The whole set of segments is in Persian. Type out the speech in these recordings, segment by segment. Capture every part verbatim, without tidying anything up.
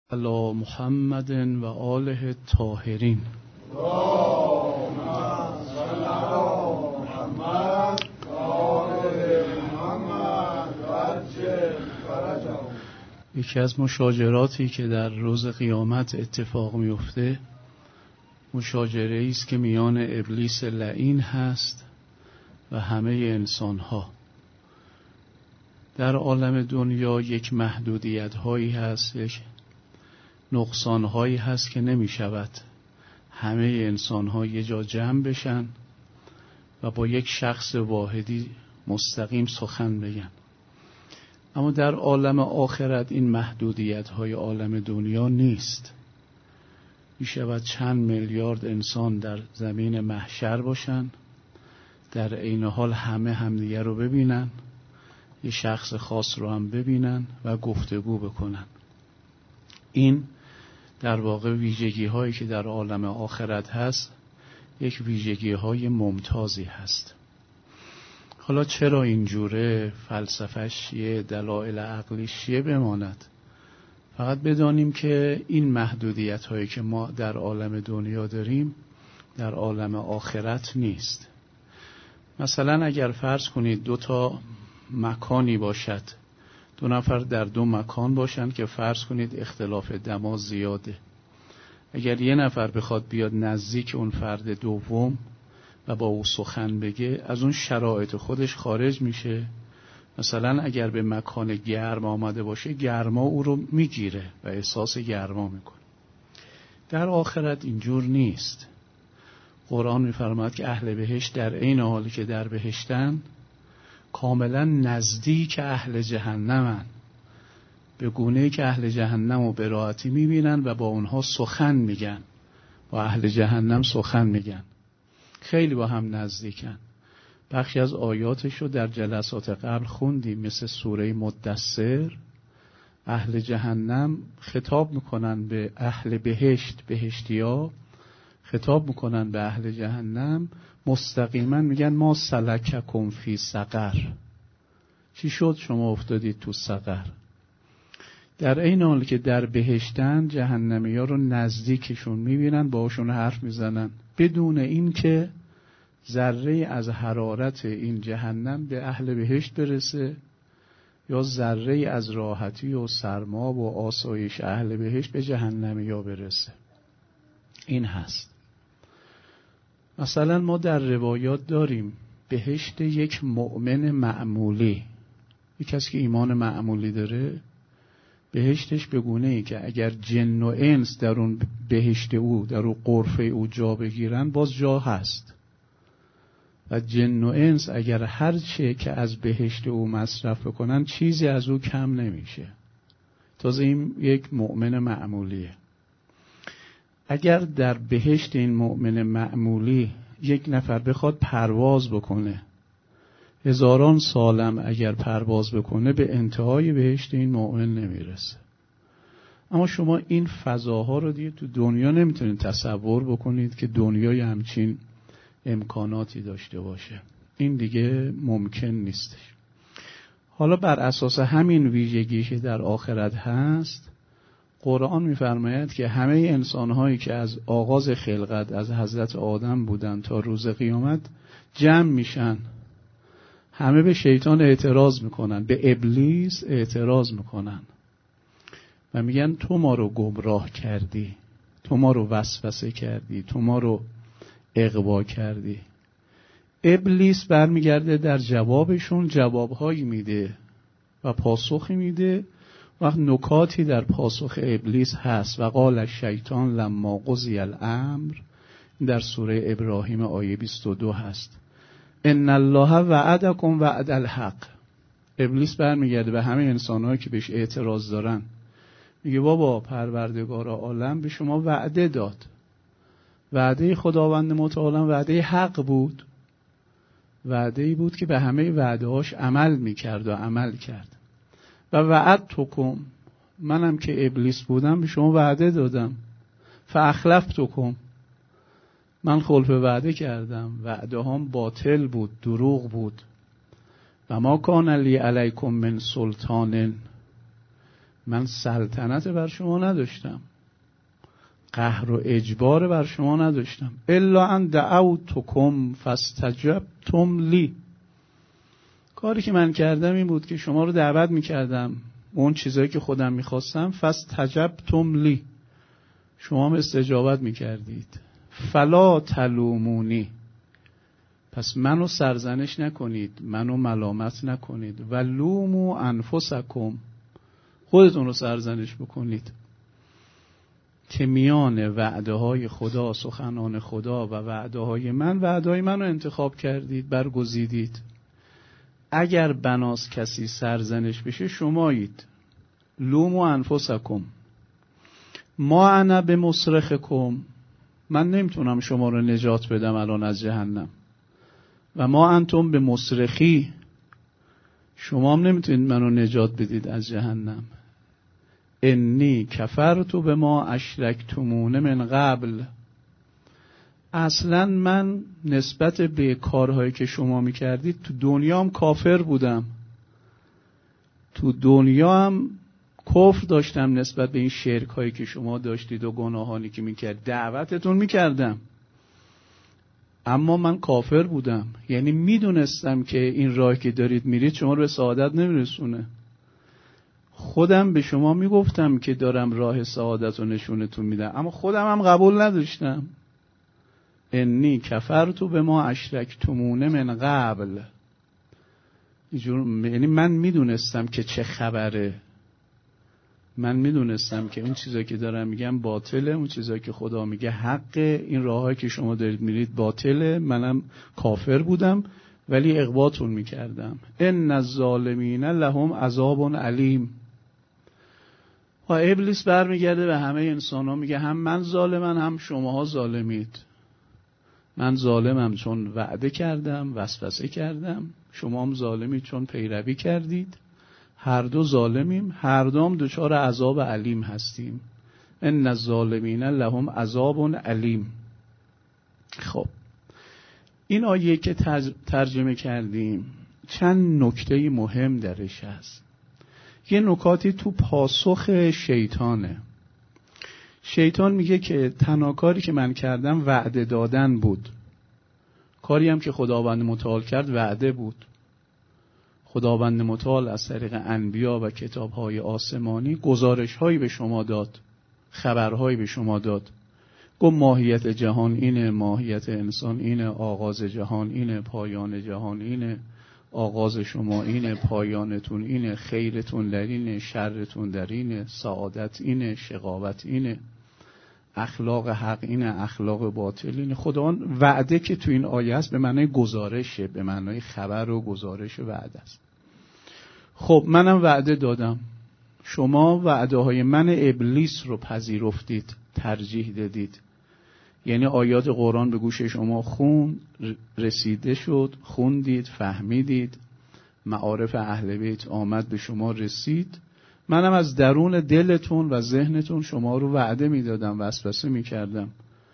علی محمد و آله الطاهرین. یکی از مشاجراتی که در روز قیامت اتفاق میفته مشاجره است که میان ابلیس لعین هست و همه انسان ها. در عالم دنیا یک محدودیت هایی هست، یک نقصان هایی هست که نمی شود همه انسان ها یه جا جمع بشن و با یک شخص واحدی مستقیم سخن بگن. اما در عالم آخرت این محدودیت های عالم دنیا نیست. می شود چند میلیارد انسان در زمین محشر باشن، در عین حال همه همدیگه رو ببینن، یه شخص خاص رو هم ببینن و گفتگو بکنن. این در واقع ویژگی هایی که در عالم آخرت هست یک ویژگی های ممتازی هست. حالا چرا اینجوره؟ فلسفه‌اش یه، دلایل عقلیش یه بماند. فقط بدانیم که این محدودیت هایی که ما در عالم دنیا داریم در عالم آخرت نیست. مثلا اگر فرض کنید دو تا مکانی باشد، دو نفر در دو مکان باشند که فرض کنید اختلاف دما زیاده. اگر یه نفر بخواد بیاد نزدیک اون فرد دوم و با او سخن بگه، از اون شرایط خودش خارج میشه. مثلا اگر به مکان گرم آمده باشه، گرما او رو میگیره و احساس گرما میکنه. در آخرت اینجور نیست. قرآن میفرماید که اهل بهشت در عین حالی که در بهشتن کاملا نزدیک اهل جهنمن، به گونه‌ای که اهل جهنم رو به راحتی میبینن و با اونها سخن میگن، با اهل جهنم سخن میگن، خیلی با هم نزدیکن. بخشی از آیاتش رو در جلسات قبل خوندیم، مثل سوره مدثر. اهل جهنم خطاب میکنن به اهل بهشت، بهشتیا خطاب میکنن به اهل جهنم، مستقیما میگن ما سلککم فی سقر، چی شد شما افتادید تو سقر؟ در این حال که در بهشتن جهنمی ها رو نزدیکشون میبینن، باشون حرف میزنن بدون این که ذره از حرارت این جهنم به اهل بهشت برسه یا ذره از راحتی و سرما و آسایش اهل بهشت به جهنمی ها برسه. این هست. مثلا ما در روایات داریم بهشت یک مؤمن معمولی، یک کسی که ایمان معمولی داره، بهشتش به گونه‌ای که اگر جن و انس در اون بهشت او، در اون غرفه او جا بگیرن، باز جا هست. و جن و انس اگر هر چه که از بهشت او مصرف کنن چیزی از او کم نمیشه. تازه این یک مؤمن معمولیه. اگر در بهشت این مؤمن معمولی یک نفر بخواد پرواز بکنه، هزاران سالم اگر پرواز بکنه، به انتهای بهشت این مؤمن نمیرسه. اما شما این فضاها رو دیگه تو دنیا نمیتونید تصور بکنید که دنیای همچین امکاناتی داشته باشه. این دیگه ممکن نیستش. حالا بر اساس همین ویژگی که در آخرت هست، قرآن می‌فرماید که همه انسان‌هایی که از آغاز خلقت از حضرت آدم بودن تا روز قیامت جمع میشن، همه به شیطان اعتراض میکنن، به ابلیس اعتراض میکنن و میگن تو ما رو گمراه کردی، تو ما رو وسوسه کردی، تو ما رو اغوا کردی. ابلیس برمیگرده در جوابشون جوابهایی میده و پاسخی میده. وقت نکاتی در پاسخ ابلیس هست. و قال الشیطان لما قضی الامر، در سوره ابراهیم آیه بیست و دو هست، ان الله وعدکم وعد الحق. ابلیس برمیگرده به همه انسان‌هایی که بهش اعتراض دارن، میگه بابا پروردگار عالم به شما وعده داد، وعده خداوند متعال وعده حق بود، وعده‌ای بود که به همه وعده‌هاش عمل میکرد و عمل کرد. و وعدتکم، منم که ابلیس بودم به شما وعده دادم، فاخلفتکم، من خلف وعده کردم، وعده هم باطل بود، دروغ بود. و ما کان لی علیکم من سلطان، من سلطنت بر شما نداشتم، قهر و اجبار بر شما نداشتم. الا ان دعوتکم فاستجبتم لی. کاری که من کردم این بود که شما رو دعوت میکردم اون چیزایی که خودم میخواستم، فاستجبتم لی، شما هم استجابت میکردید. فلا تلومونی، پس منو سرزنش نکنید، منو ملامت نکنید. و لومو انفسکم، خودتون رو سرزنش بکنید که میان وعده های خدا، سخنان خدا و وعده های من، وعده های من رو انتخاب کردید، برگزیدید. اگر بناس کسی سرزنش بشه شمایید. لومو انفسکم ما انا بمصرخکم، من نمیتونم شما رو نجات بدم الان از جهنم. و ما انتم به مصرخی، شما هم نمیتونید منو نجات بدید از جهنم. انی کفرت به ما اشرکتمون من قبل، اصلا من نسبت به کارهایی که شما میکردید تو دنیا هم کافر بودم، تو دنیا هم کفر داشتم نسبت به این شرک هایی که شما داشتید و گناهانی که میکرد. دعوتتون میکردم اما من کافر بودم، یعنی میدونستم که این راه که دارید میرید شما رو به سعادت نمیرسونه. خودم به شما میگفتم که دارم راه سعادت رو نشونتون میدم، اما خودم هم قبول نداشتم. انی کفرت به ما اشرکتمون من قبل، یعنی من میدونستم که چه خبره، من میدونستم که اون چیزایی که دارم میگم باطله، اون چیزایی که خدا میگه حقه، این راهایی که شما دارید میرید باطله. منم کافر بودم ولی اغواطون میکردم. ان الظالمین لهم عذاب علیم. و ابلیس برمیگرده به همه انسان ها میگه هم من ظالمم هم شماها ظالمید. من ظالمم چون وعده کردم، وسوسه کردم، شما هم ظالمید چون پیروی کردید. هر دو ظالمیم، هر دوم دچار عذاب علیم هستیم. ان الظالمین لهم عذاب علیم. خب این آیه که ترجمه کردیم چند نکته مهم درش هست. یه نکاتی تو پاسخ شیطانه. شیطان میگه که تنها کاری که من کردم وعده دادن بود، کاری هم که خداوند متعال کرد وعده بود. خداوند متعال از طریق انبیا و کتاب‌های آسمانی گزارش‌هایی به شما داد، خبرهایی به شما داد. گفت ماهیت جهان اینه، ماهیت انسان اینه، آغاز جهان اینه، پایان جهان اینه، آغاز شما اینه، پایانتون اینه، خیرتون در اینه، شرتون در اینه، سعادت اینه، شقاوت اینه، اخلاق حق اینه، اخلاق باطل اینه. خداوند وعده که تو این آیه است به معنای گزارشه، به معنای خبر و گزارش وعده است. خب منم وعده دادم، شما وعده های من ابلیس رو پذیرفتید، ترجیح دادید. یعنی آیات قرآن به گوش شما خون رسیده شد، خوندید، فهمیدید، معارف اهل بیت آمد به شما رسید. منم از درون دلتون و ذهنتون شما رو وعده میدادم، وسوسه میکردم.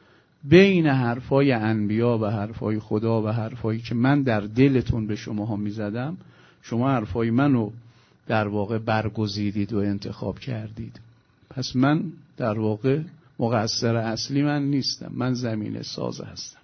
بین حرفای انبیا و حرفای خدا و حرفایی که من در دلتون به شماها میزدم، شما حرفای منو در واقع برگزیدید و انتخاب کردید. پس من در واقع مقصر اصلی من نیستم، من زمینه ساز هستم.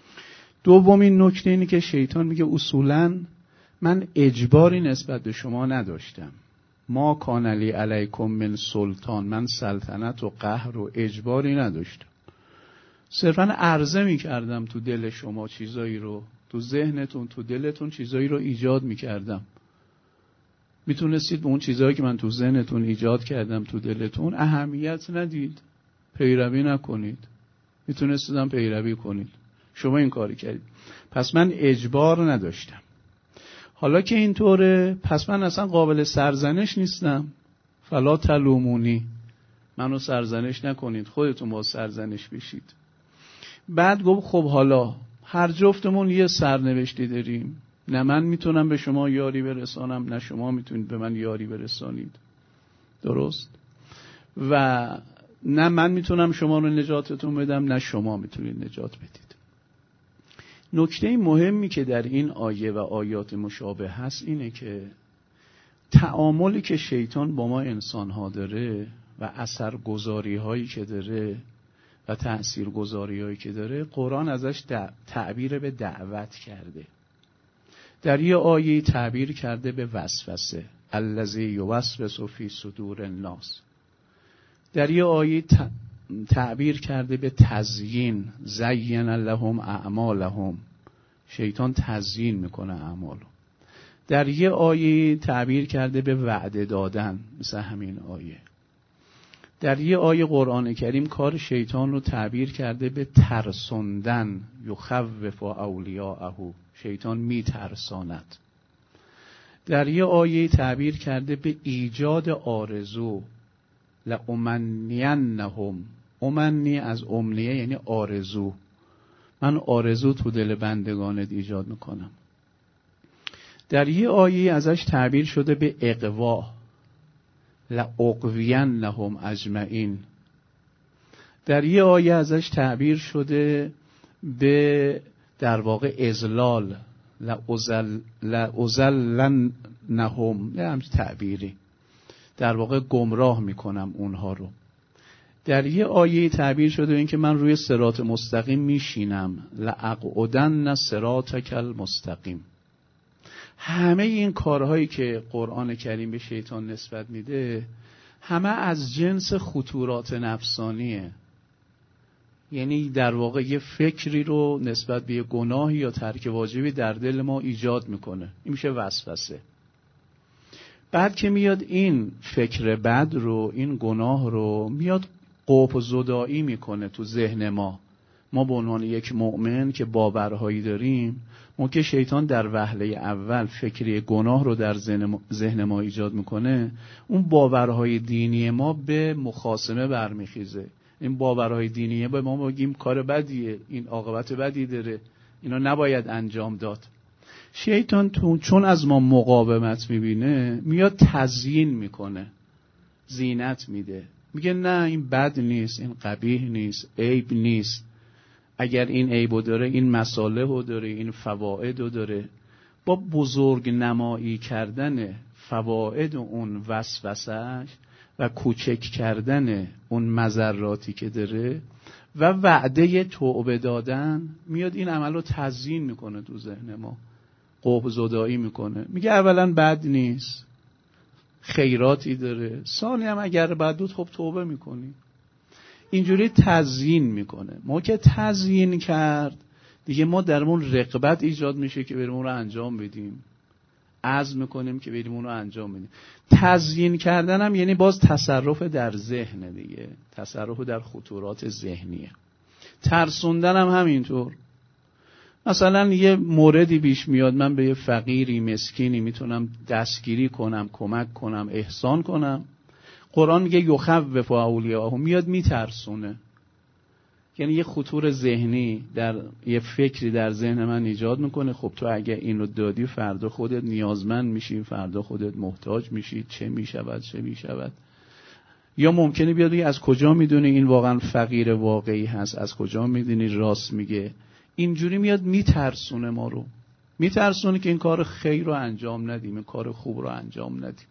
دومین نکته اینه که شیطان میگه اصولاً من اجباری نسبت به شما نداشتم. ما کان لی علیکم من سلطان، من سلطنت و قهر و اجباری نداشتم. صرفاً عرضه میکردم تو دل شما چیزایی رو، تو ذهنتون، تو دلتون چیزایی رو ایجاد میکردم. میتونستید به اون چیزایی که من تو ذهنتون ایجاد کردم تو دلتون اهمیت ندید، پیروی نکنید. میتونستیدم پیروی کنید، شما این کاری کردید. پس من اجبار نداشتم. حالا که اینطوره پس من اصلا قابل سرزنش نیستم. فلا تلومونی، منو سرزنش نکنید، خودتون با سرزنش بشید. بعد گفت خب حالا هر جفتمون یه سرنوشتی داریم، نه من میتونم به شما یاری برسانم نه شما میتونید به من یاری برسانید، درست؟ و نه من میتونم شما رو نجاتتون بدم نه شما میتونید نجات بدید. نکته مهمی که در این آیه و آیات مشابه هست اینه که تعاملی که شیطان با ما انسان ها داره و اثرگذاری هایی که داره و تاثیرگذاری هایی که داره، قرآن ازش تعبیر به دعوت کرده. در یه آیه تعبیر کرده به وسوسه، الذی یوسوس فی صدور الناس. در یه آیه تعبیر کرده به تزیین، زین لهم اعمالهم، شیطان تزیین میکنه اعمالو. در یه آیه تعبیر کرده به وعده دادن، مثل همین آیه. در یه آیه قرآن کریم کار شیطان رو تعبیر کرده به ترسوندن، یخوف اولیاءه، شیطان میترساند. در یه آیه تعبیر کرده به ایجاد آرزو، لأمنینهم، امنی از امنیه یعنی آرزو، من آرزو تو دل بندگانت ایجاد میکنم. در یه آیه ازش تعبیر شده به اغوا، لأغوینهم اجمعین. در یه آیه ازش تعبیر شده به در واقع اذلال، لأضلنهم، یه همچه تعبیری، در واقع گمراه میکنم اونها رو. در یه آیه تعبیر شده این که من روی صراط مستقیم میشینم، لأقعدن صراطک المستقیم. همه این کارهایی که قرآن کریم به شیطان نسبت میده همه از جنس خطورات نفسانیه. یعنی در واقع یه فکری رو نسبت به یه گناهی یا ترک واجبی در دل ما ایجاد میکنه، این میشه وسوسه. بعد که میاد این فکر بد رو، این گناه رو میاد قوپ و زدایی میکنه تو ذهن ما. ما به عنوان یک مؤمن که باورهایی داریم، ممکن شیطان در وهله اول فکری گناه رو در ذهن ما ایجاد میکنه، اون باورهای دینی ما به مخاصمه برمیخیزه. این باورهای دینی به ما بگیم کار بدیه، این عاقبت بدی داره، اینا نباید انجام داد. شیطان تو چون از ما مقاومت میبینه میاد تزیین میکنه، زینت میده، میگه نه این بد نیست، این قبیح نیست، عیب نیست. اگر این عیبو داره، این مصالحو داره، این فوائدو داره. با بزرگ نمایی کردن فواید اون وسوسه‌اش و کوچک کردن اون مضراتی که داره و وعده توبه دادن، میاد این عمل رو تزیین میکنه تو ذهن ما، قوپ زدایی میکنه. میگه اولا بد نیست، خیراتی داره، ثانی هم اگر بد بود خب توبه میکنی. اینجوری تزیین میکنه. ما که تزیین کرد دیگه ما درمون رغبت ایجاد میشه که بریم اون رو انجام بدیم، عزم میکنیم که بریم اون رو انجام بدیم. تزیین کردن هم یعنی باز تصرف در ذهن دیگه، تصرف در خطورات ذهنیه. ترسوندن هم همینطور. مثلا یه موردی پیش میاد، من به یه فقیری مسکینی میتونم دستگیری کنم، کمک کنم، احسان کنم. قرآن میگه یخوف اولیاءه، میاد میترسونه. یعنی یه خطور ذهنی در یه فکری در ذهن من ایجاد میکنه، خب تو اگه این رو دادی فردا خودت نیازمند میشی، فردا خودت محتاج میشی، چه میشود چه میشود. یا ممکنه بیاد از کجا میدونی این واقعا فقیر واقعی هست، از کجا میدونی راست میگه. اینجوری میاد میترسونه ما رو، میترسونه که این کار خیر رو انجام ندیم، این کار خوب رو انجام ندیم.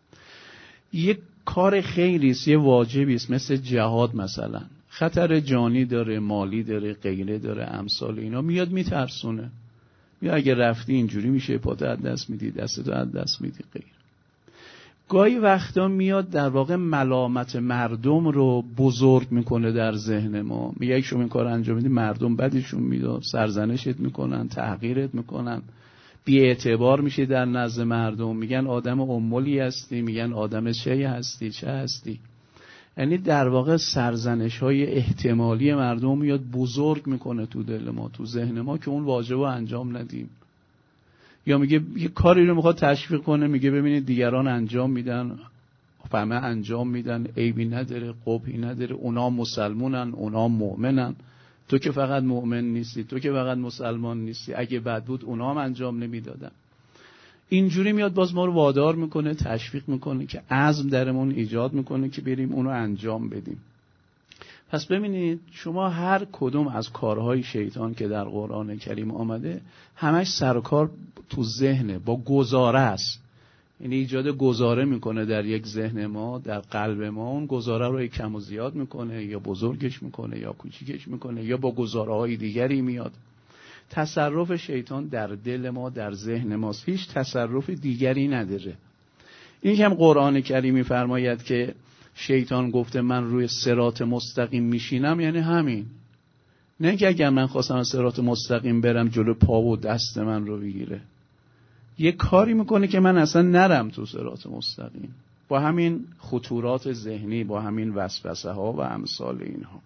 یک کار خیری است، یه واجبی است، مثل جهاد مثلا، خطر جانی داره، مالی داره، غیره داره، امثال اینا، میاد میترسونه. یا اگه رفتی اینجوری میشه، پات از دست میدی، دستتو از دست میدی، غیر. گاهی وقتا میاد در واقع ملامت مردم رو بزرگ میکنه در ذهن ما. میگه اگه شما این کار انجام میدی مردم بدشون میاد، سرزنشت میکنن، تحقیرت میکنن، بی اعتبار میشی در نزد مردم، میگن آدم امولی هستی، میگن آدم چه هستی چه هستی. یعنی در واقع سرزنش های احتمالی مردم میاد بزرگ میکنه تو دل ما، تو ذهن ما، که اون واجب رو انجام ندیم. یا میگه یه کاری رو میخواد تشویق کنه، میگه ببینید دیگران انجام میدن، همه انجام میدن، عیبی نداره، قبحی نداره، اونا مسلمونن، اونا مؤمنن، تو که فقط مؤمن نیستی، تو که فقط مسلمان نیستی، اگه بد بود اونا هم انجام نمیدادن. اینجوری میاد باز ما رو وادار میکنه، تشویق میکنه، که عزم درمون ایجاد میکنه که بریم اونو انجام بدیم. پس ببینید شما هر کدوم از کارهای شیطان که در قرآن کریم آمده، همش سرکار تو ذهنه، با گزاره است. یعنی ایجاد گزاره میکنه در یک ذهن ما، در قلب ما. اون گزاره رو کم و زیاد میکنه، یا بزرگش میکنه یا کوچیکش میکنه، یا با گزاره‌های دیگری میاد. تصرف شیطان در دل ما، در ذهن ماست، هیچ تصرف دیگری نداره. این هم قرآن کریم میفرماید که شیطان گفته من روی صراط مستقیم میشینم، یعنی همین. نه که اگر من خواستم صراط مستقیم برم جلو پا و دست من رو بگیره. یه کاری میکنه که من اصلا نرم تو صراط مستقیم، با همین خطورات ذهنی، با همین وسوسه ها و امثال اینها.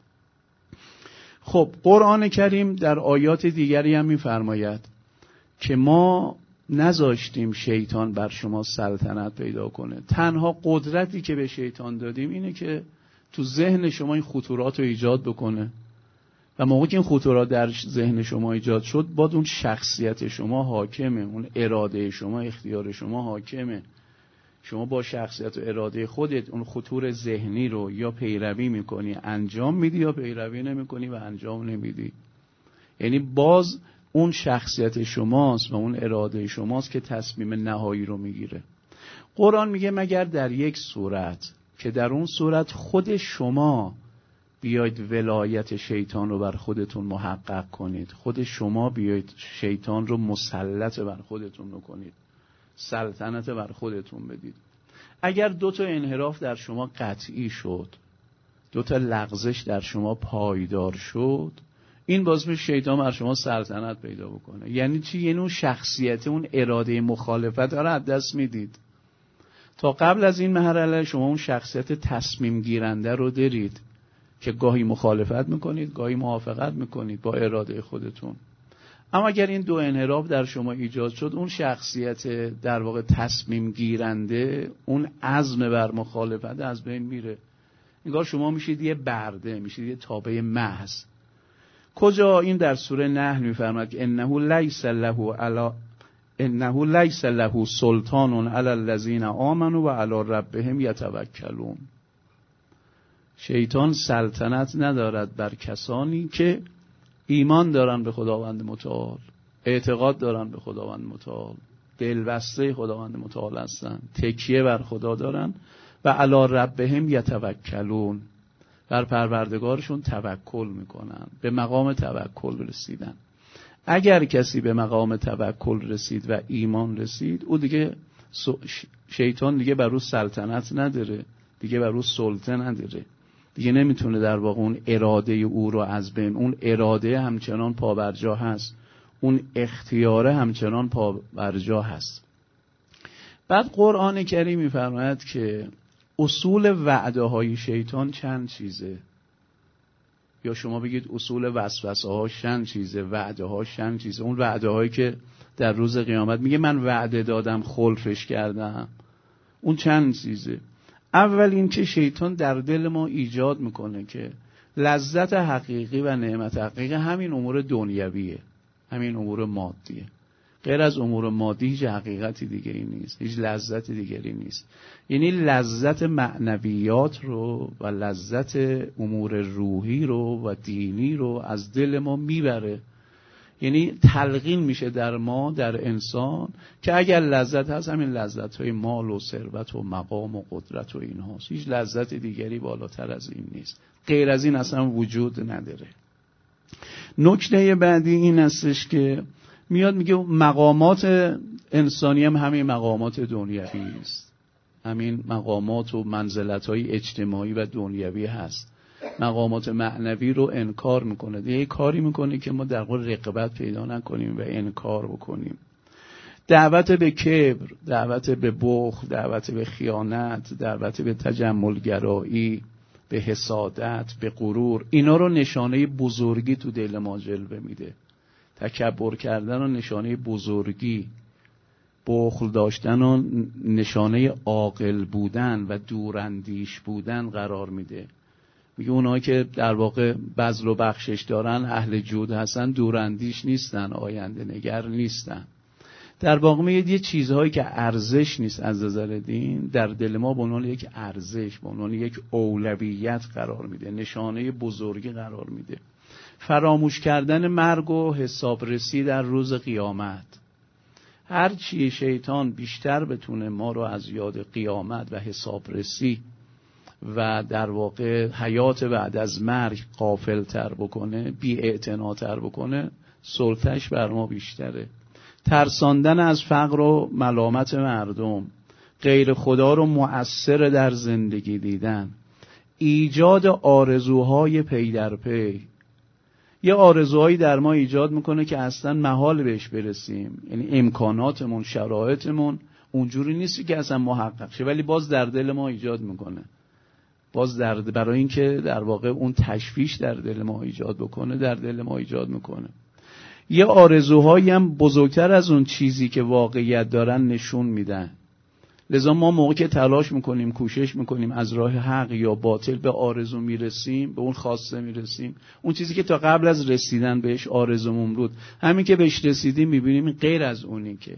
خب قرآن کریم در آیات دیگری هم میفرماید که ما نذاشتیم شیطان بر شما سلطنت پیدا کنه. تنها قدرتی که به شیطان دادیم اینه که تو ذهن شما این خطورات رو ایجاد بکنه، و موقعی که این خطورات در ذهن شما ایجاد شد، باید اون شخصیت شما حاکمه، اون اراده شما، اختیار شما حاکمه. شما با شخصیت و اراده خودت اون خطور ذهنی رو یا پیروی میکنی انجام میدی، یا پیروی نمیکنی و انجام نمیدی. یعنی باز اون شخصیت شماست و اون اراده شماست که تصمیم نهایی رو میگیره. قرآن میگه مگر در یک صورت که در اون صورت خود شما بیاید ولایت شیطان رو بر خودتون محقق کنید، خود شما بیاید شیطان رو مسلط بر خودتون رو کنید، سلطنت بر خودتون بدید. اگر دو تا انحراف در شما قطعی شد، دو تا لغزش در شما پایدار شد، این باعث میشه شیطان بر شما سلطنت پیدا بکنه. یعنی چی؟ یعنی اون شخصیت، اون اراده مخالفت رو از دست میدید. تا قبل از این مرحله شما اون شخصیت تصمیم گیرنده رو دارید که گاهی مخالفت میکنید، گاهی موافقت میکنید با اراده خودتون. اما اگر این دو انحراف در شما ایجاد شد، اون شخصیت در واقع تصمیم گیرنده، اون عزم بر مخالفت از بین میره. انگار شما میشید یه برده، میشید یه تابع محض. کجا؟ این در سوره نحل میفرماید که انه لیس له علی انه لیس له سلطان علی الذین آمنوا و علی ربهم یتوکلون. شیطان سلطنت ندارد بر کسانی که ایمان دارن به خداوند متعال، اعتقاد دارن به خداوند متعال، دلبسته خداوند متعال هستن، تکیه بر خدا دارن و علی ربهم یتوکلون، بر پروردگارشون توکل میکنن، به مقام توکل رسیدن. اگر کسی به مقام توکل رسید و ایمان رسید، او دیگه شیطان دیگه بر او سلطنت نداره، دیگه بر او سلطه نداره، دیگه نمیتونه در واقع اون اراده او رو از بین. اون اراده همچنان پابرجا هست، اون اختیاره همچنان پابرجا هست. بعد قرآن کریم میفرماید که اصول وعده های شیطان چند چیزه، یا شما بگید اصول وسوسه ها چند چیزه، وعده ها چند چیزه. اون وعده هایی که در روز قیامت میگه من وعده دادم خلفش کردم، اون چند چیزه. اول این که شیطان در دل ما ایجاد میکنه که لذت حقیقی و نعمت حقیقی همین امور دنیویه، همین امور مادیه. غیر از امور مادی هیچ حقیقتی دیگری نیست، هیچ لذت دیگری نیست. یعنی لذت معنویات رو و لذت امور روحی رو و دینی رو از دل ما میبره. یعنی تلقین میشه در ما، در انسان، که اگر لذت هست همین لذت های مال و ثروت و مقام و قدرت و این هاست، هیچ لذت دیگری بالاتر از این نیست، غیر از این اصلا وجود نداره. نکته بعدی این هستش که میاد میگه مقامات انسانی هم همین مقامات دنیوی است، همین مقامات و منزلت های اجتماعی و دنیوی هست. مقامات معنوی رو انکار میکنه، یه کاری میکنه که ما در واقع رقابت پیدا نکنیم و انکار بکنیم. دعوت به کبر، دعوت به بخل، دعوت به خیانت، دعوت به تجملگرایی، به حسادت، به غرور، اینا رو نشانه بزرگی تو دل ما جلوه میده. تکبر کردن و نشانه بزرگی، بخل داشتن و نشانه عاقل بودن و دوراندیش بودن قرار میده. میگه اونها که در واقع بذل و بخشش دارن، اهل جود هستن، دوراندیش نیستن، آینده نگر نیستن. در واقع میگه یه چیزهایی که ارزش نیست از نظر دین، در دل ما به عنوان یک ارزش، به عنوان یک اولویت قرار میده، نشانه بزرگی قرار میده. فراموش کردن مرگ و حسابرسی در روز قیامت، هر چی شیطان بیشتر بتونه ما رو از یاد قیامت و حسابرسی و در واقع حیات بعد از مرگ غافل‌تر بکنه، بی‌اعتناتر بکنه، سلطه‌اش بر ما بیشتره. ترساندن از فقر و ملامت مردم، غیر خدا رو مؤثر در زندگی دیدن، ایجاد آرزوهای پی در پی. یه آرزوهایی در ما ایجاد میکنه که اصلا محال بهش برسیم، یعنی امکاناتمون، شرایطمون اونجوری نیست که اصلا محقق شه، ولی باز در دل ما ایجاد میکنه، باز در برای اینکه در واقع اون تشویش در دل ما ایجاد بکنه، در دل ما ایجاد میکنه. یه آرزوهایی هم بزرگتر از اون چیزی که واقعیت دارن نشون میدن. لذا ما موقع که تلاش میکنیم، کوشش میکنیم از راه حق یا باطل به آرزو میرسیم، به اون خواسته میرسیم، اون چیزی که تا قبل از رسیدن بهش آرزومون بود، همین که بهش رسیدیم میبینیم غیر از اونی که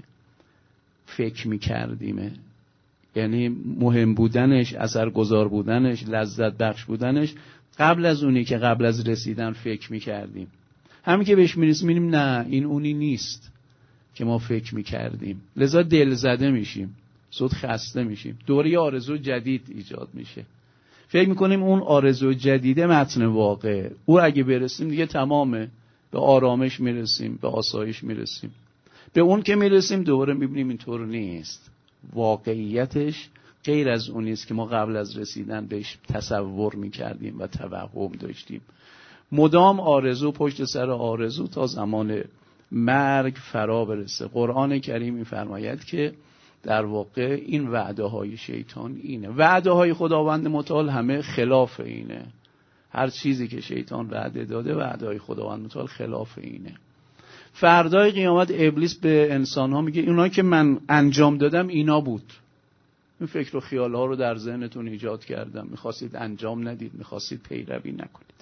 فکر میکردیمه. یعنی مهم بودنش، اثرگذار بودنش، لذت بخش بودنش قبل از اونی که قبل از رسیدن فکر میکردیم. همین که بهش میرسیم میبینیم نه، این اونی نیست که ما فکر میکردیم. لذا دل زده میشیم، زود خسته میشیم، دوره آرزو جدید ایجاد میشه. فکر میکنیم اون آرزو جدیده متن واقعه، او اگه برسیم دیگه تمامه، به آرامش میرسیم، به آسایش میرسیم. به اون که میرسیم دوباره میبینیم اینطور نیست، واقعیتش غیر از اون نیست که ما قبل از رسیدن بهش تصور میکردیم و توهم داشتیم. مدام آرزو پشت سر آرزو تا زمان مرگ فرا برسه. قرآن کریم میفرماید که در واقع این وعده های شیطان اینه، وعده های خداوند متعال همه خلاف اینه. هر چیزی که شیطان وعده داده وعده های خداوند متعال خلاف اینه. فردای قیامت ابلیس به انسان ها میگه اونا که من انجام دادم اینا بود، این فکر و خیال ها رو در ذهنتون ایجاد کردم، میخواستید انجام ندید، میخواستید پیروی نکنید.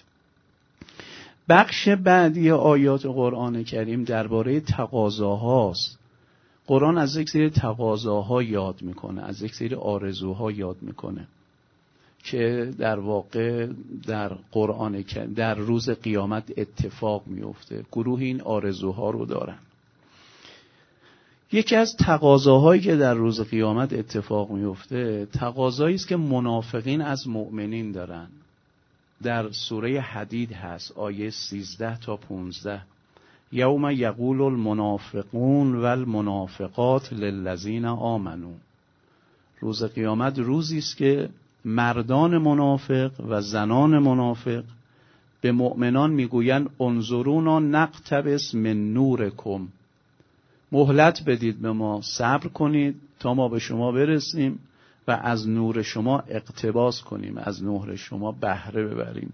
بخش بعدی آیات قرآن کریم درباره تقاضاهاست. قرآن از یک سری تقاضاها یاد میکنه، از یک سری آرزوها یاد میکنه که در واقع در قرآن در روز قیامت اتفاق میفته. گروه این آرزوها رو دارن. یکی از تقاضاهایی که در روز قیامت اتفاق میفته تقاضایی است که منافقین از مؤمنین دارن. در سوره حدید هست، آیه سیزده تا پانزده. یوم یقول المنافقون والمنافقات للذین آمنوا. روز قیامت روزی است که مردان منافق و زنان منافق به مؤمنان میگویند انظرونا نقتبس من نورکم، مهلت بدید به ما، صبر کنید تا ما به شما برسیم و از نور شما اقتباس کنیم، از نور شما بهره ببریم.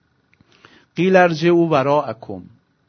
قیل ارجعوا وراءکم،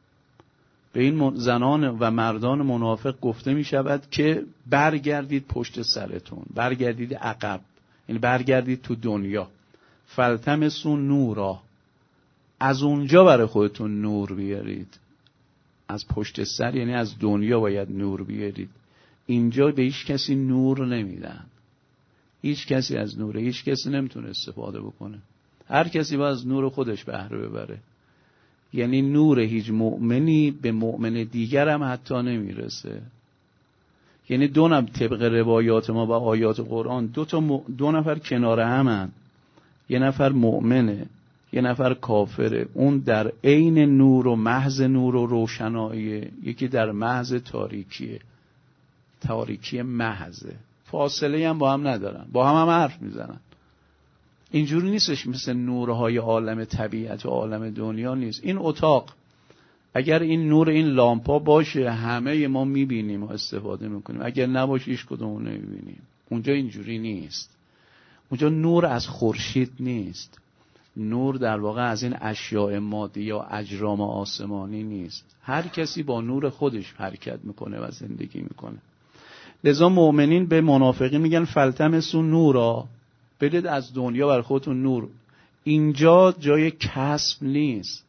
به این زنان و مردان منافق گفته می شود که برگردید پشت سرتون، برگردید عقب، یعنی برگردید تو دنیا. فالتمسوا نورا، از اونجا برای خودتون نور بیارید. از پشت سر یعنی از دنیا باید نور بیارید. اینجا به هیچ کسی نور نمیدن، هیچ کسی از نور هیچ کسی نمیتونه استفاده بکنه. هر کسی باید از نور خودش بهره ببره. یعنی نور هیچ مؤمنی به مؤمن دیگر هم حتی نمیرسه. یعنی دو نفر طبق روایات ما و آیات قرآن دو تا م... دو نفر کنار همن، یه نفر مؤمنه یه نفر کافره. اون در عین نور و محض نور و روشناییه، یکی در محض تاریکیه، تاریکی محضه. فاصله هم با هم ندارن، با هم هم حرف میزنن. اینجوری نیستش مثل نورهای عالم طبیعت و عالم دنیا نیست. این اتاق اگر این نور این لامپا باشه همه ما میبینیم و استفاده میکنیم، اگر نباشه هیچ کدوم نمیبینیم. اونجا اینجوری نیست. اونجا نور از خورشید نیست، نور در واقع از این اشیاء مادی یا اجرام آسمانی نیست. هر کسی با نور خودش حرکت میکنه و زندگی میکنه. لذا مؤمنین به منافقین میگن فالتمسوا نورا، بدید از دنیا بر خودتون نور. اینجا جای کسب نیست،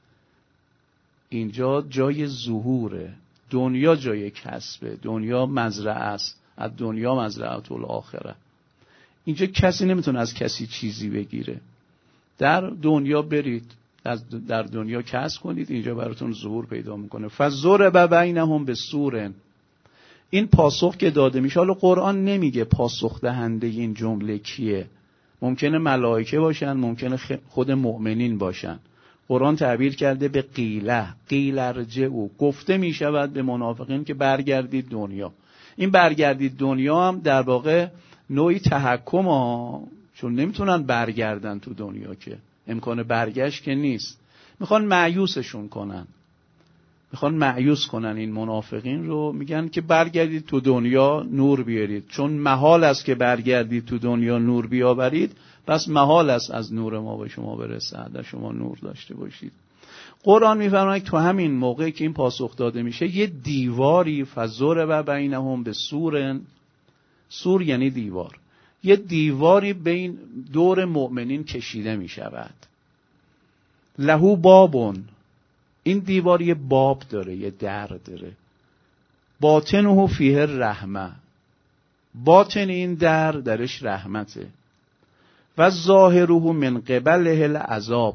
اینجا جای ظهوره. دنیا جای کسبه، دنیا مزرعه است، از دنیا مزرعه الاخره. اینجا کسی نمیتونه از کسی چیزی بگیره. در دنیا برید، در دنیا کسب کنید، اینجا براتون ظهور پیدا میکنه. فضرب بینهم بسور، این پاسخ که داده میشه، حالا قرآن نمیگه پاسخ دهنده این جمله کیه، ممکنه ملائکه باشن، ممکنه خود مؤمنین باشن. قرآن تعبیر کرده به قیله، قیل ارجعوا، گفته میشود به منافقین که برگردید دنیا. این برگردید دنیا هم در واقع نوعی تحکم ها، چون نمیتونن برگردن تو دنیا که امکان برگشت که نیست. میخوان مایوسشون کنن، میخوان مایوس کنن این منافقین رو، میگن که برگردید تو دنیا نور بیارید، چون محال است که برگردید تو دنیا نور بیاورید، پس محال است از نور ما به شما برسه، در شما نور داشته باشید. قرآن میفرماید تو همین موقع که این پاسخ داده میشه، یه دیواری فزور و بینهم به سورن، سور یعنی دیوار، یه دیواری بین دور مؤمنین کشیده میشود. لهو بابون، این دیوار یه باب داره، یه در داره. باطنه فیه رحمه، باطن این در درش رحمته. و ظاهره من قبله العذاب،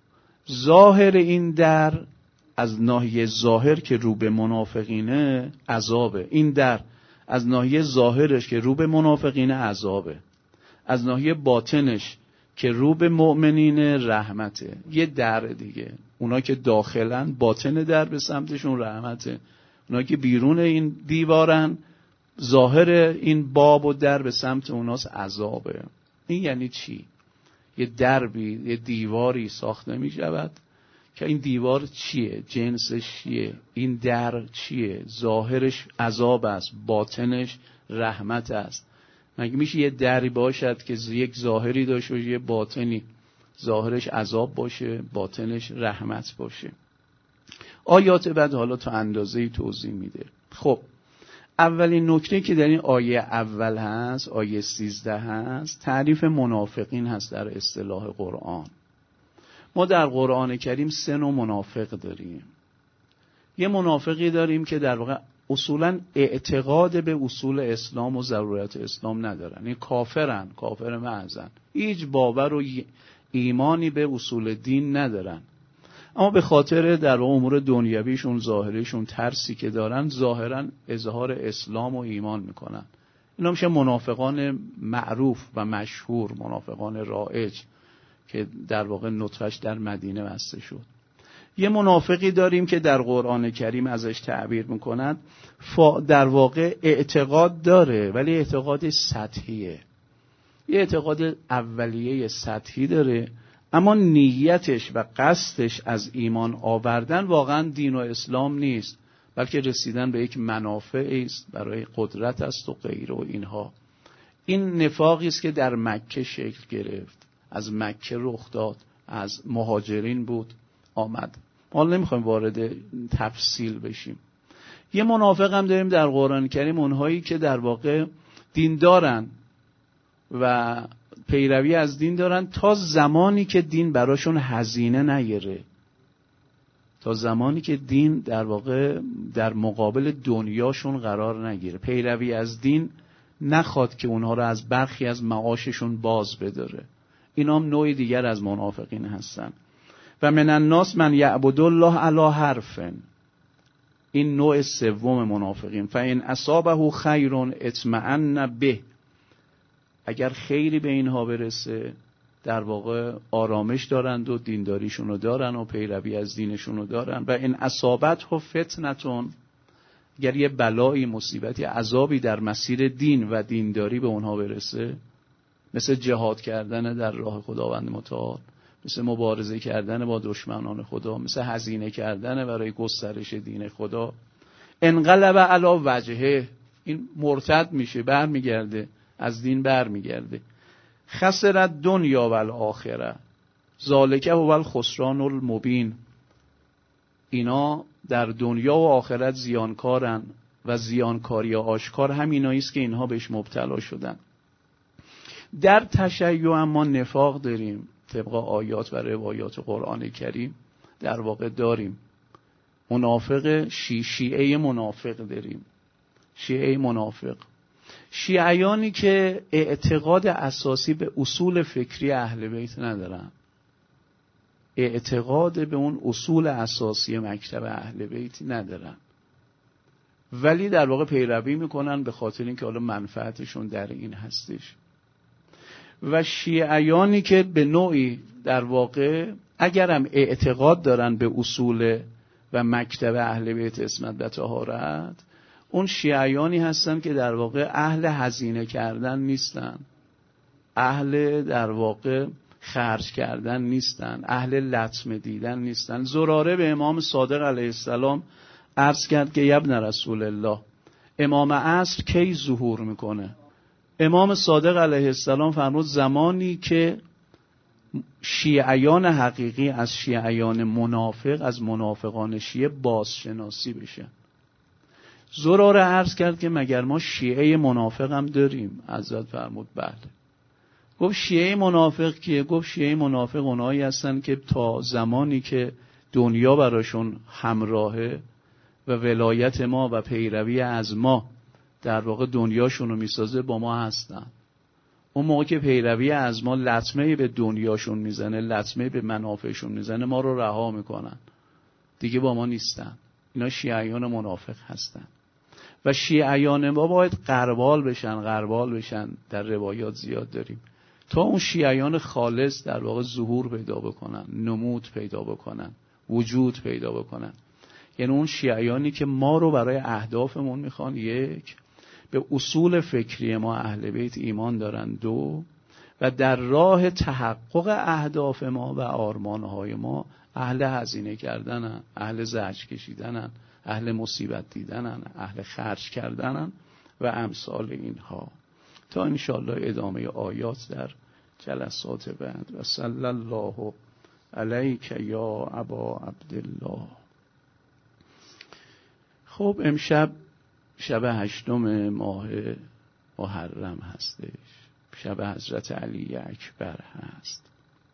ظاهر این در از ناحیه ظاهر که رو به منافقینه عذابه. این در از ناحیه ظاهرش که رو به منافقینه عذابه، از ناحیه باطنش که رو به مؤمنین رحمته. یه در دیگه، اونا که داخلن باطن در به سمتشون رحمته، اونا که بیرون این دیوارن ظاهر این باب و در به سمت اوناست عذابه. این یعنی چی؟ یه دربی، یه دیواری ساخته می شود که این دیوار چیه؟ جنسش چیه؟ این در چیه؟ ظاهرش عذاب است، باطنش رحمت است. مگه میشه یه دری باشد که یک ظاهری داشته باشه، یه باطنی، ظاهرش عذاب باشه، باطنش رحمت باشه؟ آیات بعد حالا تا اندازه‌ای توضیح میده. خب اولین نکته که در این آیه اول هست، آیه سیزده هست، تعریف منافقین هست در اصطلاح قرآن. ما در قرآن کریم سه نوع منافق داریم. یه منافقی داریم که در واقع اصولاً اعتقاد به اصول اسلام و ضرورت اسلام ندارن، این کافرن، کافر محضن، هیچ باور و ایمانی به اصول دین ندارن، اما به خاطر در امور دنیویشون، ظاهریشون، ترسی که دارن، ظاهرا اظهار اسلام و ایمان میکنن. اینا میشه منافقان معروف و مشهور، منافقان رایج که در واقع نطفش در مدینه بسته شد. یه منافقی داریم که در قرآن کریم ازش تعبیر میکنن در واقع اعتقاد داره ولی اعتقاد سطحیه، یه اعتقاد اولیه سطحی داره، اما نیتش و قصدش از ایمان آوردن واقعا دین و اسلام نیست، بلکه رسیدن به یک منافعی است، برای قدرت است و غیره و اینها. این نفاقی است که در مکه شکل گرفت، از مکه رخ داد، از مهاجرین بود آمد. ما نمیخوایم وارد تفصیل بشیم. یه منافق هم داریم در قرآن کریم، اونهایی که در واقع دین دارن و پیروی از دین دارن تا زمانی که دین براشون هزینه نگیره، تا زمانی که دین در واقع در مقابل دنیاشون قرار نگیره، پیروی از دین نخواد که اونها رو از برخی از معاششون باز بداره. اینا هم نوع دیگر از منافقین هستن. و من الناس من یعبد الله علی حرف، این نوع سوم منافقین. فإن اصابه خیر اطمأن به، اگر خیری به اینها برسه در واقع آرامش دارند و دینداریشون رو دارن و پیروی از دینشون رو دارن. و این اصابته فتنتون، اگر یه بلایی، مصیبتی، عذابی در مسیر دین و دینداری به اونها برسه، مثل جهاد کردن در راه خداوند متعال، مثل مبارزه کردن با دشمنان خدا، مثل هزینه کردن برای گسترش دین خدا، انقلب علی وجهه، این مرتد میشه، برمیگرده از دین، برمیگرده. خسرت دنیا و الاخره ذالک هو الخسران المبین، اینا در دنیا و آخرت زیانکارن و زیانکاری آشکار همینایی است که اینها بهش مبتلا شدن. در تشیع اما نفاق داریم، طبق آیات و روایات قرآن کریم در واقع داریم. منافق شی شیعه منافق داریم، شیعه منافق، شیعیانی که اعتقاد اساسی به اصول فکری اهل بیت ندارن، اعتقاد به اون اصول اساسی مکتب اهل بیت ندارن. ولی در واقع پیروی میکنن به خاطر اینکه حالا منفعتشون در این هستش. و شیعیانی که به نوعی در واقع اگرم اعتقاد دارن به اصول و مکتب اهل بیت عصمت و طهارت، اون شیعیانی هستن که در واقع اهل هزینه کردن نیستن، اهل در واقع خرج کردن نیستن، اهل لطمه دیدن نیستن. زراره به امام صادق علیه السلام عرض کرد که ابن رسول الله، امام عصر کی ظهور میکنه؟ امام صادق علیه السلام فرمود زمانی که شیعیان حقیقی از شیعیان منافق، از منافقان شیعه بازشناسی بشن. زراره عرض کرد که مگر ما شیعه منافق هم داریم؟ حضرت فرمود بله. گفت شیعه منافق کیه؟ گفت شیعه منافق اونایی هستن که تا زمانی که دنیا براشون همراهه و ولایت ما و پیروی از ما در واقع دنیاشون رو میسازه با ما هستن. اون موقع که پیروی از ما لطمه به دنیاشون میزنه، لطمه به منافعشون میزنه، ما رو رها میکنن، دیگه با ما نیستن. اینا شیعیان منافق هستن. و شیعیان ما باید غربال بشن، غربال بشن، در روایات زیاد داریم، تا اون شیعیان خالص در واقع ظهور پیدا بکنن، نمود پیدا بکنن، وجود پیدا بکنن. یعنی اون شیعیانی که ما رو برای اهدافمون میخوان، یک، به اصول فکری ما اهل بیت ایمان دارن، دو، و در راه تحقق اهداف ما و آرمانهای ما اهل هزینه کردنن، اهل زجر کشیدنن، اهل مصیبت دیدنن، اهل خرج کردنن و امثال اینها. تا انشاءالله ادامه آیات در جلسات بعد. و صلی الله علیک یا ابا عبدالله. خب امشب شب هشتم ماه محرم هستش، شب حضرت علی اکبر هست.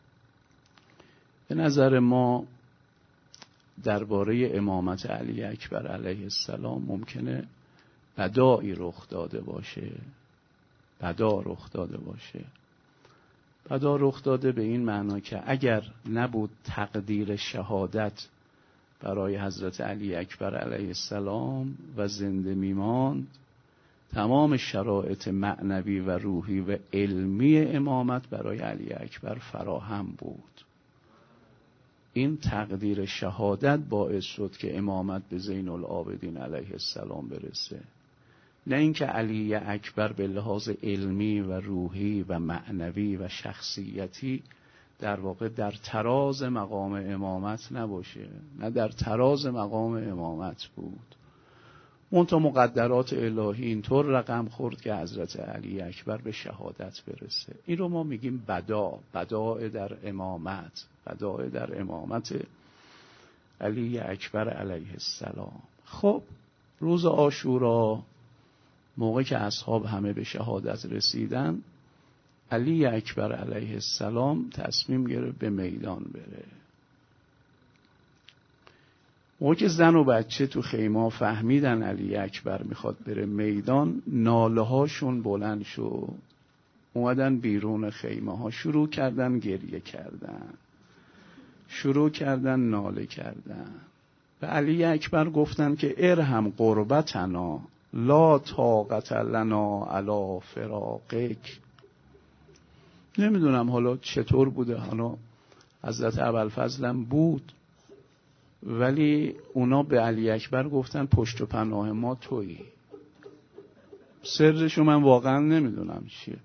به نظر ما درباره امامت علی اکبر علیه السلام ممکنه بدایی رخ داده باشه، بدا رخ داده باشه. بدا رخ داده به این معنا که اگر نبود تقدیر شهادت برای حضرت علی اکبر علیه السلام و زنده میماند، تمام شرایط معنوی و روحی و علمی امامت برای علی اکبر فراهم بود. این تقدیر شهادت باعث شد که امامت به زین العابدین علیه السلام برسه، نه اینکه علی اکبر به لحاظ علمی و روحی و معنوی و شخصیتی در واقع در تراز مقام امامت نباشه، نه در تراز مقام امامت بود. منتها مقدرات الهی اینطور رقم خورد که حضرت علی اکبر به شهادت برسه. این رو ما میگیم بدا، بداء در امامت، بداء در امامت علی اکبر علیه السلام. خب روز عاشورا موقع که اصحاب همه به شهادت رسیدن، علی اکبر علیه السلام تصمیم گرفت به میدان بره. موقع که زن و بچه تو خیمه فهمیدن علی اکبر میخواد بره میدان، ناله هاشون بلند شد، اومدن بیرون خیمه ها، شروع کردن گریه کردن، شروع کردن ناله کردن. به علی اکبر گفتن که ارحم قربتنا لا طاقت لنا علی فراقک. نمیدونم حالا چطور بوده، حالا حضرت ابوالفضلم بود، ولی اونا به علی اکبر گفتن پشت و پناه ما تویی. سرشو من واقعا نمیدونم چیه،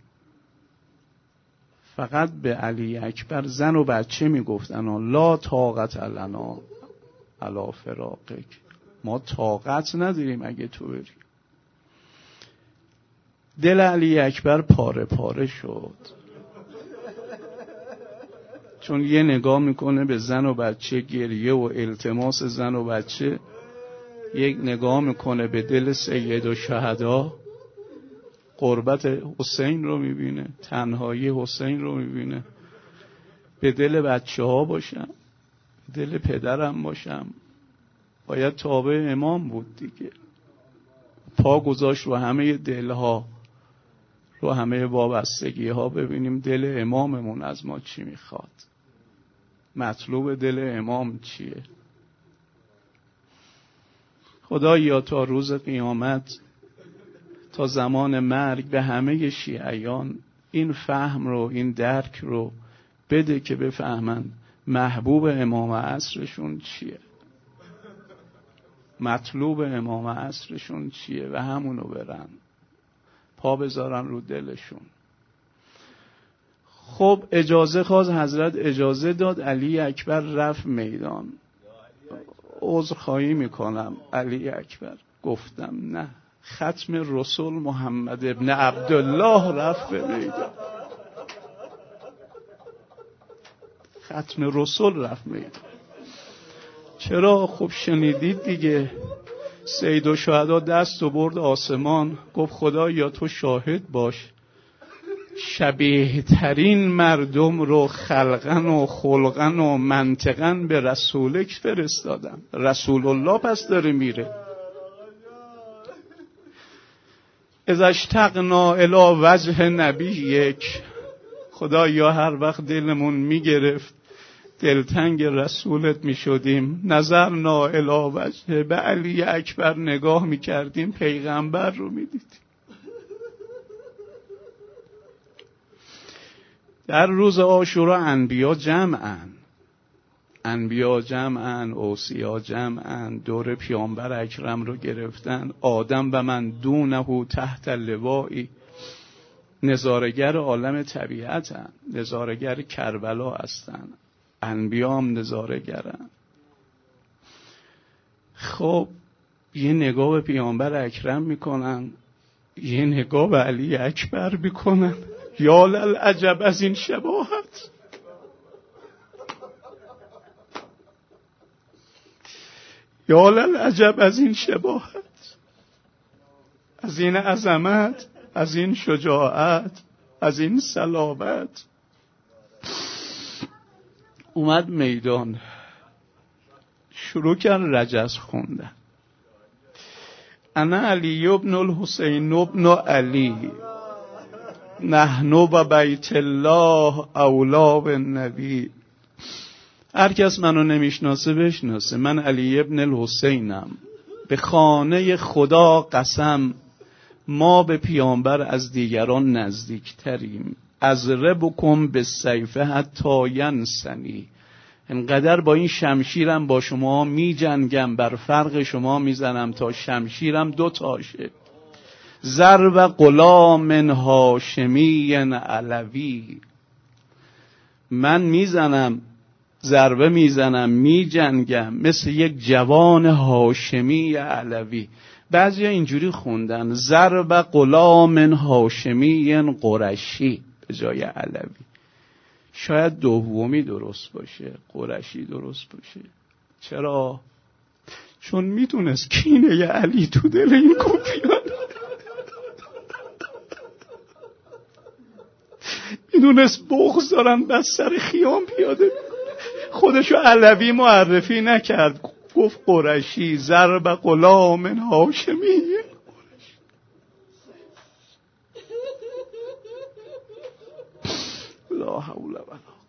فقط به علی اکبر زن و بچه میگفتن لا طاقت لنا علی فراقک، ما طاقت نداریم اگه تو بری. دل علی اکبر پاره پاره شد، چون یه نگاه میکنه به زن و بچه، گریه و التماس زن و بچه، یک نگاه میکنه به دل سید و شهدا، قربت حسین رو میبینه، تنهایی حسین رو میبینه، به دل بچه ها باشم، به دل پدرم باشم. باید تابع امام بود دیگه. پا گذاشت رو همه دلها، رو همه وابستگی ها، ببینیم دل اماممون از ما چی میخواد، مطلوب دل امام چیه. خدایا تا روز قیامت، تا زمان مرگ به همه شیعیان این فهم رو، این درک رو بده که بفهمن محبوب امام عصرشون چیه، مطلوب امام عصرشون چیه و همونو برن پا بذارن رو دلشون. خب اجازه خواست حضرت، اجازه داد، علی اکبر رفت میدان. عذرخواهی میکنم علی اکبر، گفتم نه، ختم رسول محمد ابن عبدالله رفت به میدان، ختم رسول رفت میدان. چرا؟ خب شنیدید دیگه، سید الشهدا دست و برد آسمان، گفت خدایا تو شاهد باش، شبیه ترین مردم رو خلقن و خلقن و منطقن به رسولک فرستادم. رسول الله پس داره میره. اذا اشتقنا الی وجه نبی یک، خدایا هر وقت دلمون میگرفت دلتنگ رسولت میشدیم، نظرنا الی وجه، به علی اکبر نگاه میکردیم، پیغمبر رو میدیدیم. در روز عاشورا انبیا جمعن، انبیا جمعن، اوصیا جمعن، دور پیامبر اکرم رو گرفتن. آدم و من دونه تحت لوایی، نظارگر عالم طبیعتن، نظارگر کربلا هستن، انبیا هم نظارگرن. خب یه نگاه به پیامبر اکرم میکنن، یه نگاه به علی اکبر میکنن، یا للعجب از این شباهت. یا للعجب از این شباهت، از این عظمت، از این شجاعت، از این صلابت. اومد میدان، شروع کرد رجز خوندن. انا علی ابن الحسین ابن علی، نحن و بیت الله اولا بالنبی. هر کس منو نمیشناسه بشناسه، من علی ابن الحسینم. به خانه خدا قسم، ما به پیامبر از دیگران نزدیکتریم. اضربکم بالسیف حتی ینسنی، انقدر با این شمشیرم با شما می جنگم، بر فرق شما میزنم تا شمشیرم دو تاشه. ضرب غلام هاشمی علوی، من میزنم، ضربه میزنم، می جنگم مثل یک جوان هاشمی علوی. بعضی اینجوری خوندن ضرب غلام هاشمی قرشی به جای علوی. شاید دومی درست باشه، قرشی درست باشه. چرا؟ چون میدونست کینه علی تو دل این کفیان، میدونست بغض دارن، بس سر خیام پیاده. خودشو علوی معرفی نکرد، گفت قرشی. ضرب غلام هاشمی. لا حول ولا